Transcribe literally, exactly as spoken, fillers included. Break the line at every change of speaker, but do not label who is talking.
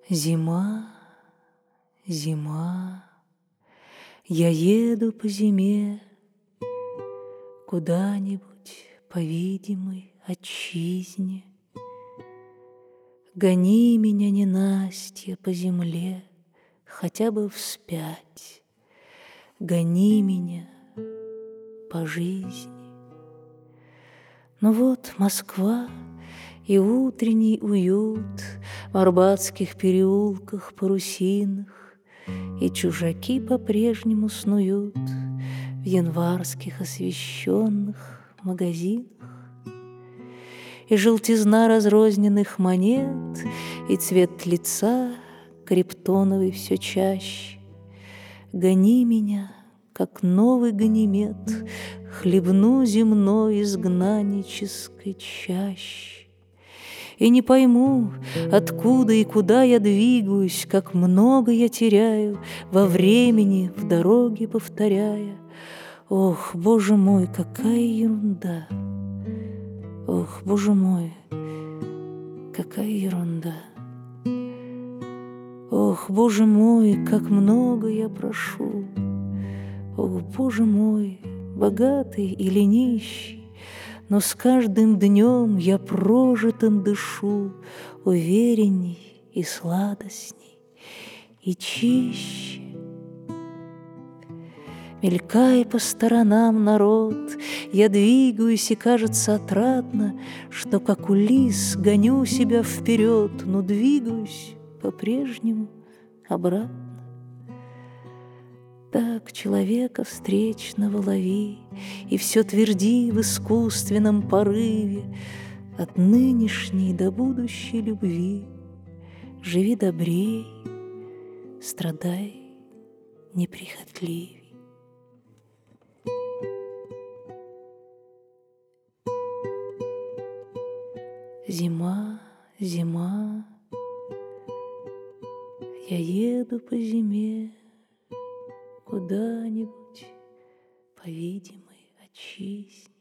Зима, зима, я еду по зиме куда-нибудь по видимой отчизне. Гони меня, ненастье, по земле, хотя бы вспять. Гони меня по жизни. Ну вот Москва и утренний уют в арбатских переулках парусинах, и чужаки по-прежнему снуют в январских освещенных магазинах. И желтизна разрозненных монет, и цвет лица криптоновый все чаще. Гони меня, как новый ганимед, хлебну земной изгнаннической чащи. И не пойму, откуда и куда я двигаюсь, как много я теряю во времени, в дороге повторяя: ох, Боже мой, какая ерунда! Ох, Боже мой, какая ерунда! Ох, Боже мой, как много я прошу! Ох, Боже мой, богатый или нищий, но с каждым днем я прожитым дышу уверенней и сладостней и чище. Мелькай по сторонам, народ, я двигаюсь, и кажется отрадно, что, как улис, гоню себя вперед, но двигаюсь по-прежнему обратно. Так человека встречного лови, и все тверди в искусственном порыве: от нынешней до будущей любви живи добрей, страдай неприхотливей. Зима, зима, я еду по зиме куда-нибудь по видимой отчизне.